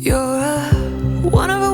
You're a one of a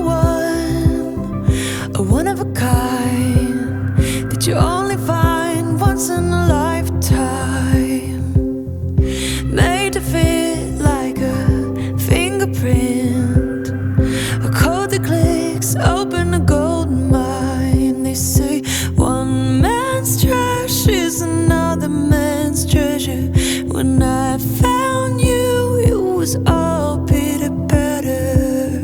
one of a kind that you only find once in a lifetime. Made to fit like a fingerprint, a code that clicks, open a gold mine. They say one man's trash is another man's treasure. When I found you, it was all bitter better.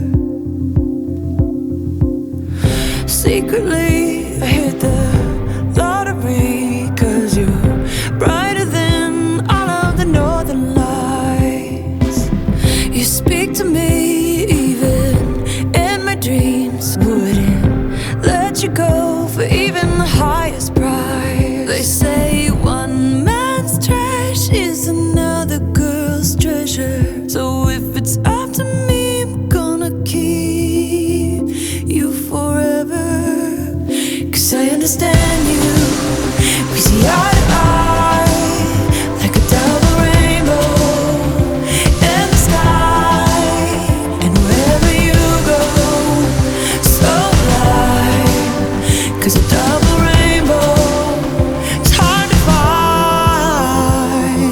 Secretly, I hit the lottery, 'cause you're brighter than all of the northern lights. You speak to me even in my dreams. Wouldn't let you go for even the highest price. They say one man's trash is another girl's treasure. So if it's up to me, I'm gonna keep you forever. 'Cause I understand you, we see eye to eye, like a double rainbow in the sky. And wherever you go, so light, 'cause a double rainbow is hard to find.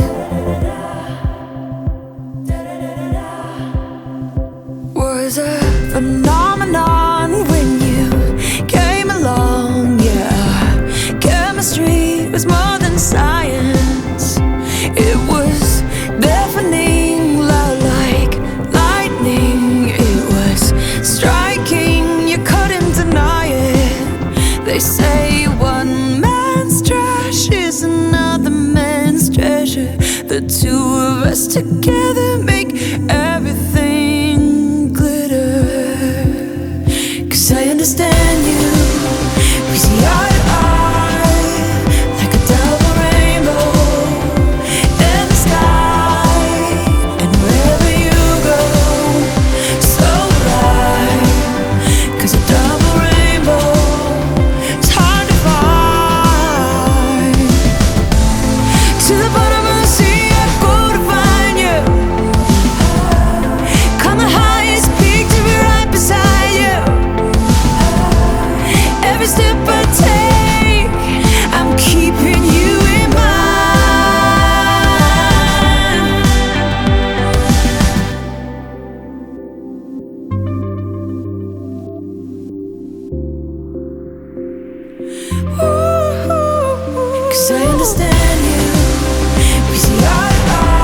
Was a phenomenon when you came along, yeah. Chemistry was more than science. It was deafening, loud like lightning. It was striking, you couldn't deny it. They say one man's trash is another man's treasure. The two of us together make everything glitter. 'Cause I understand you, we see eye to eye, like a double rainbow in the sky. And wherever you go, so bright, 'cause a double rainbow is hard to find. To the bottom of the sea I go to find you. Climb the highest peak to be right beside you. Every step I take, I'm keeping you in mind. Ooh, 'cause I understand you, we see eye to eye.